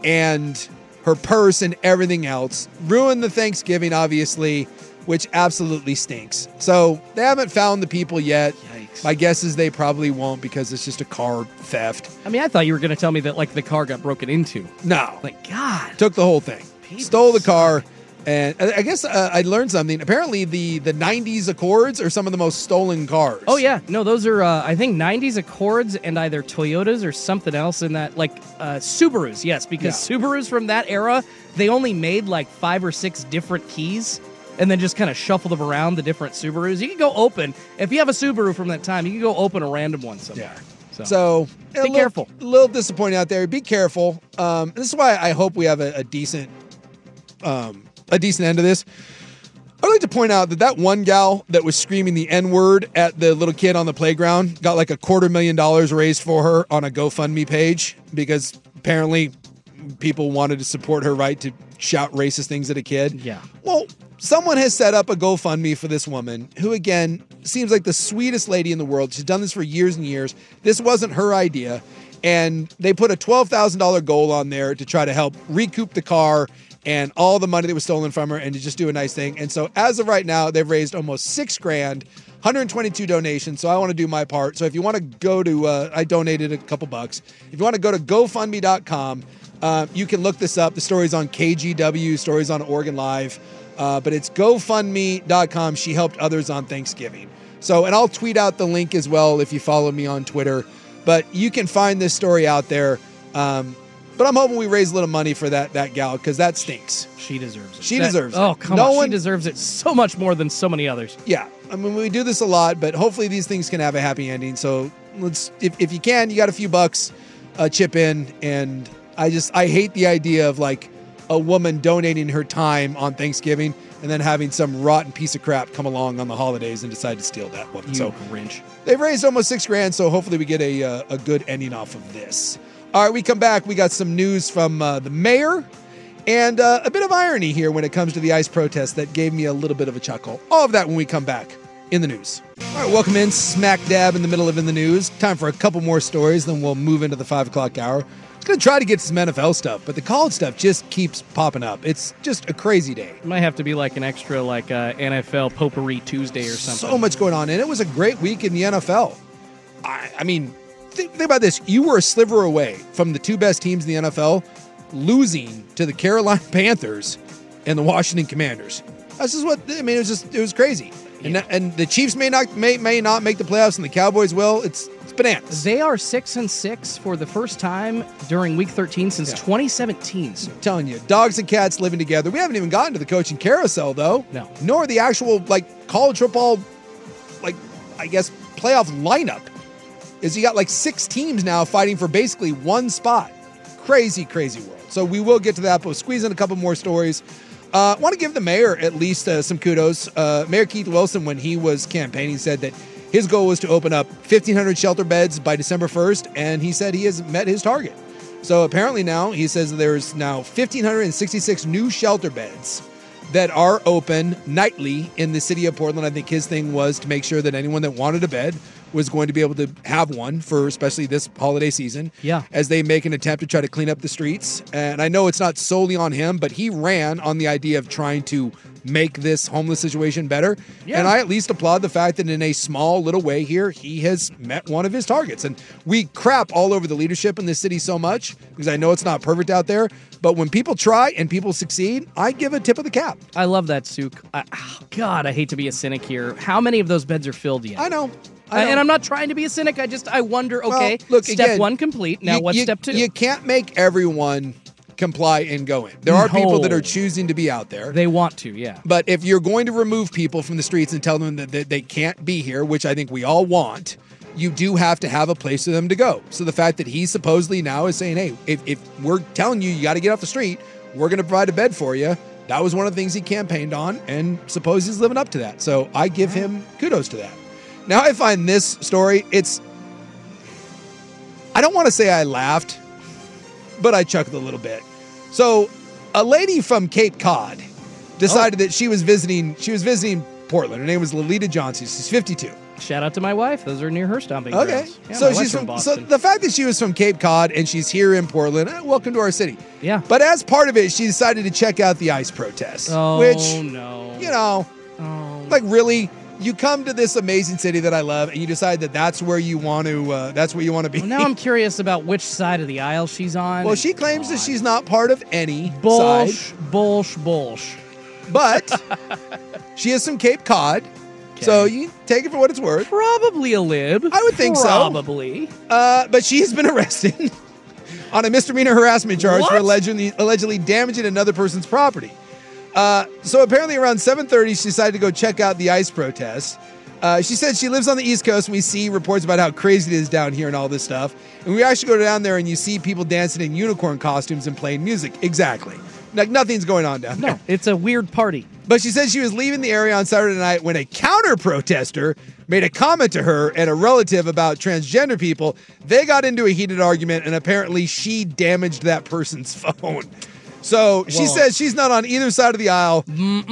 and her purse and everything else. Ruined the Thanksgiving, obviously, which absolutely stinks. So they haven't found the people yet. Yikes. My guess is they probably won't because it's just a car theft. I mean, I thought you were going to tell me that, like, the car got broken into. No. Like, God. Took the whole thing. Stole the car. And I guess I learned something. Apparently, the 90s Accords are some of the most stolen cars. Oh, yeah. No, those are, I think, 90s Accords and either Toyotas or something else in that, like, Subarus, yes, because Subarus from that era, they only made, like, 5 or 6 different keys and then just kind of shuffle them around the different Subarus. You can go open, if you have a Subaru from that time, you can go open a random one somewhere. Yeah. So be careful. A little disappointing out there. Be careful. This is why I hope we have a decent end to this. I'd like to point out that one gal that was screaming the N-word at the little kid on the playground got like $250,000 raised for her on a GoFundMe page because apparently people wanted to support her right to shout racist things at a kid. Yeah. Well, someone has set up a GoFundMe for this woman who, again, seems like the sweetest lady in the world. She's done this for years and years. This wasn't her idea. And they put a $12,000 goal on there to try to help recoup the car and all the money that was stolen from her and to just do a nice thing. And so as of right now, they've raised almost $6,000, 122 donations. So I want to do my part. So if you want to go to, I donated a couple bucks. If you want to go to GoFundMe.com, you can look this up. The story's on KGW, story's on Oregon Live, but it's GoFundMe.com. She helped others on Thanksgiving. So, and I'll tweet out the link as well if you follow me on Twitter. But you can find this story out there. But I'm hoping we raise a little money for that gal because that stinks. She deserves it. She deserves it. Oh, come on. She deserves it so much more than so many others. Yeah. I mean, we do this a lot, but hopefully these things can have a happy ending. So let's, if you can, you got a few bucks, chip in. And I hate the idea of like a woman donating her time on Thanksgiving and then having some rotten piece of crap come along on the holidays and decide to steal that one. You Grinch. They've raised almost $6,000, so hopefully we get a good ending off of this. All right, we come back. We got some news from the mayor and a bit of irony here when it comes to the ICE protest that gave me a little bit of a chuckle. All of that when we come back in the news. All right, welcome in, smack dab in the middle of In the News. Time for a couple more stories, then we'll move into the 5 o'clock hour. I was going to try to get some NFL stuff, but the college stuff just keeps popping up. It's just a crazy day. It might have to be like an extra NFL Potpourri Tuesday or something. So much going on, and it was a great week in the NFL. I mean, think about this. You were a sliver away from the two best teams in the NFL losing to the Carolina Panthers and the Washington Commanders. That's just what, I mean, it was crazy. Yeah. And the Chiefs may not make the playoffs and the Cowboys will. It's bananas. They are 6-6 for the first time during Week 13 since 2017. So. I'm telling you, dogs and cats living together. We haven't even gotten to the coaching carousel, though. No. Nor the actual, college football, I guess, playoff lineup. Is you got 6 teams now fighting for basically one spot. Crazy, crazy world. So we will get to that, but we'll squeeze in a couple more stories. I want to give the mayor at least some kudos. Mayor Keith Wilson, when he was campaigning, said that his goal was to open up 1,500 shelter beds by December 1st, and he said he has met his target. So apparently now, he says there's now 1,566 new shelter beds that are open nightly in the city of Portland. I think his thing was to make sure that anyone that wanted a bed was going to be able to have one for especially this holiday season. Yeah. As they make an attempt to try to clean up the streets. And I know it's not solely on him, but he ran on the idea of trying to make this homeless situation better. Yeah. And I at least applaud the fact that in a small little way here, he has met one of his targets. And we crap all over the leadership in this city so much because I know it's not perfect out there. But when people try and people succeed, I give a tip of the cap. I love that, Suk. God, I hate to be a cynic here. How many of those beds are filled yet? I know. And I'm not trying to be a cynic. I wonder, okay, well, look, step again, 1 complete. Now what's step 2? You can't make everyone comply and go in. There are people that are choosing to be out there. They want to, yeah. But if you're going to remove people from the streets and tell them that they can't be here, which I think we all want, you do have to have a place for them to go. So the fact that he supposedly now is saying, hey, if we're telling you got to get off the street, we're going to provide a bed for you. That was one of the things he campaigned on, and suppose he's living up to that. So I give him kudos to that. Now I find this story, I don't want to say I laughed, but I chuckled a little bit. So a lady from Cape Cod decided that she was visiting Portland. Her name was Lolita Johnson. She's 52. Shout out to my wife. Those are near her stomping Okay. grounds. Yeah, So my she's wife's from so the fact that she was from Cape Cod and she's here in Portland, welcome to our city. Yeah. But as part of it, she decided to check out the ICE protests. Oh, which, no. you know, like really, you come to this amazing city that I love and you decide that that's where you want to be. Well, now I'm curious about which side of the aisle she's on. Well, she claims that she's not part of any Bolsh, side. Bolsh. But she is from Cape Cod. So you take it for what it's worth. Probably a lib. I would think Probably. But she has been arrested on a misdemeanor harassment charge What? for allegedly damaging another person's property. So apparently around 7:30, she decided to go check out the ICE protests. She said she lives on the East Coast, and we see reports about how crazy it is down here and all this stuff. And we actually go down there, and you see people dancing in unicorn costumes and playing music. Exactly. Like nothing's going on down there. No, it's a weird party. But she said she was leaving the area on Saturday night when a counter-protester made a comment to her and a relative about transgender people. They got into a heated argument, and apparently she damaged that person's phone. So she says she's not on either side of the aisle.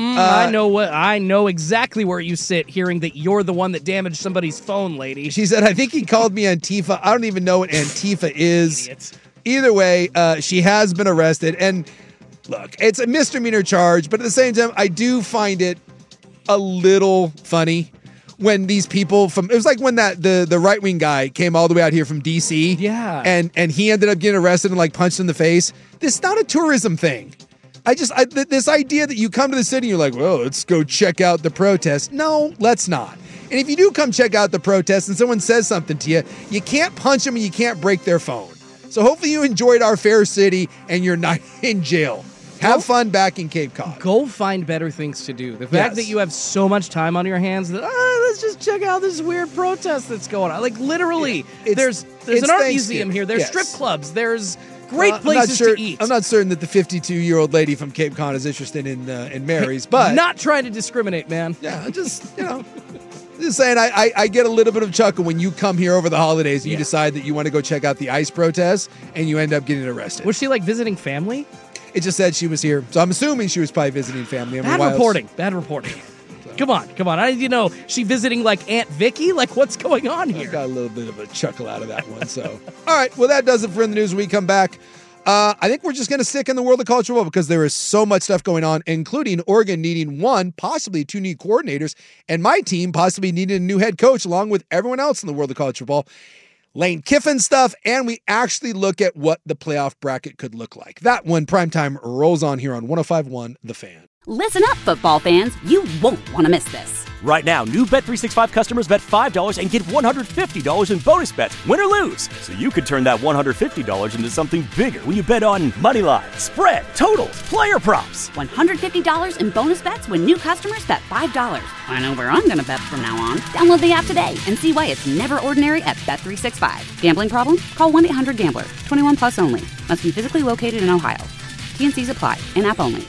I know exactly where you sit, hearing that you're the one that damaged somebody's phone, lady. She said, I think he called me Antifa. I don't even know what Antifa is. Idiots. Either way, she has been arrested. And look, it's a misdemeanor charge, but at the same time, I do find it a little funny when these people it was like when the right-wing guy came all the way out here from D.C. Yeah. And he ended up getting arrested and like punched in the face. This is not a tourism thing. This idea that you come to the city and you're like, well, let's go check out the protest. No, let's not. And if you do come check out the protest and someone says something to you, you can't punch them and you can't break their phone. So hopefully you enjoyed our fair city and you're not in jail. Have fun back in Cape Cod. Go find better things to do. The fact that you have so much time on your hands that let's just check out this weird protest that's going on. Like literally, there's an art museum here. There's strip clubs. There's great places to eat. I'm not certain that the 52-year-old lady from Cape Cod is interested in Mary's, but not trying to discriminate, man. Yeah, just just saying. I get a little bit of chuckle when you come here over the holidays and you decide that you want to go check out the ICE protests and you end up getting arrested. Was she like visiting family? It just said she was here. So I'm assuming she was probably visiting family. Bad reporting. Come on. I need to know. She visiting like Aunt Vicky? Like what's going on here? I got a little bit of a chuckle out of that one. So, all right. Well, that does it for In the News. When we come back, I think we're just going to stick in the world of college football because there is so much stuff going on, including Oregon needing possibly two new coordinators, and my team possibly needing a new head coach along with everyone else in the world of college football. Lane Kiffin stuff, and we actually look at what the playoff bracket could look like. That when primetime rolls on here on 105.1 The Fan. Listen up, football fans. You won't want to miss this. Right now, new Bet365 customers bet $5 and get $150 in bonus bets, win or lose. So you could turn that $150 into something bigger when you bet on moneyline, spread, totals, player props. $150 in bonus bets when new customers bet $5. I know where I'm going to bet from now on. Download the app today and see why it's never ordinary at Bet365. Gambling problem? Call 1-800-GAMBLER. 21 plus only. Must be physically located in Ohio. T&Cs apply. In-app only.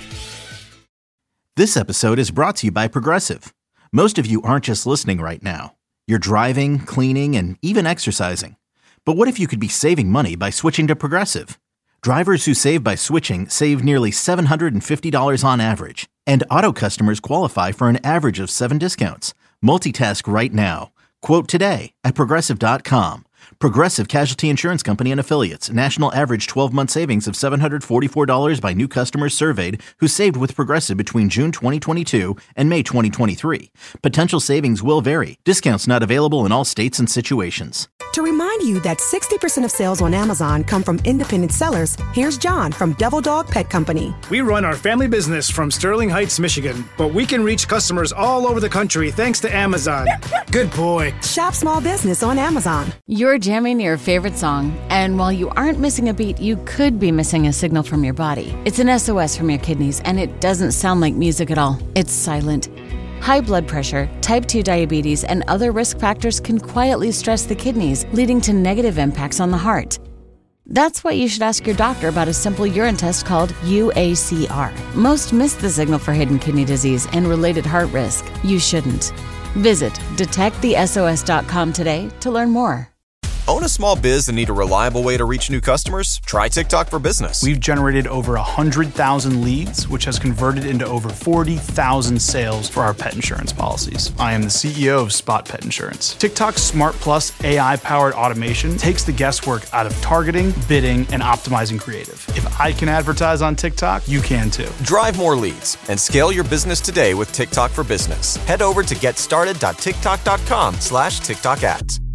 This episode is brought to you by Progressive. Most of you aren't just listening right now. You're driving, cleaning, and even exercising. But what if you could be saving money by switching to Progressive? Drivers who save by switching save nearly $750 on average. And auto customers qualify for an average of 7 discounts. Multitask right now. Quote today at Progressive.com. Progressive Casualty Insurance Company and Affiliates. National average 12-month savings of $744 by new customers surveyed who saved with Progressive between June 2022 and May 2023. Potential savings will vary. Discounts not available in all states and situations. To remind you that 60% of sales on Amazon come from independent sellers, here's John from Devil Dog Pet Company. We run our family business from Sterling Heights, Michigan, but we can reach customers all over the country thanks to Amazon. Good boy. Shop small business on Amazon. You're jamming your favorite song, and while you aren't missing a beat, you could be missing a signal from your body. It's an SOS from your kidneys, and it doesn't sound like music at all. It's silent. High blood pressure, type 2 diabetes, and other risk factors can quietly stress the kidneys, leading to negative impacts on the heart. That's why you should ask your doctor about a simple urine test called UACR. Most miss the signal for hidden kidney disease and related heart risk. You shouldn't. Visit detectthesos.com today to learn more. Own a small biz and need a reliable way to reach new customers? Try TikTok for Business. We've generated over 100,000 leads, which has converted into over 40,000 sales for our pet insurance policies. I am the CEO of Spot Pet Insurance. TikTok's Smart Plus AI-powered automation takes the guesswork out of targeting, bidding, and optimizing creative. If I can advertise on TikTok, you can too. Drive more leads and scale your business today with TikTok for Business. Head over to getstarted.tiktok.com/TikTok ads.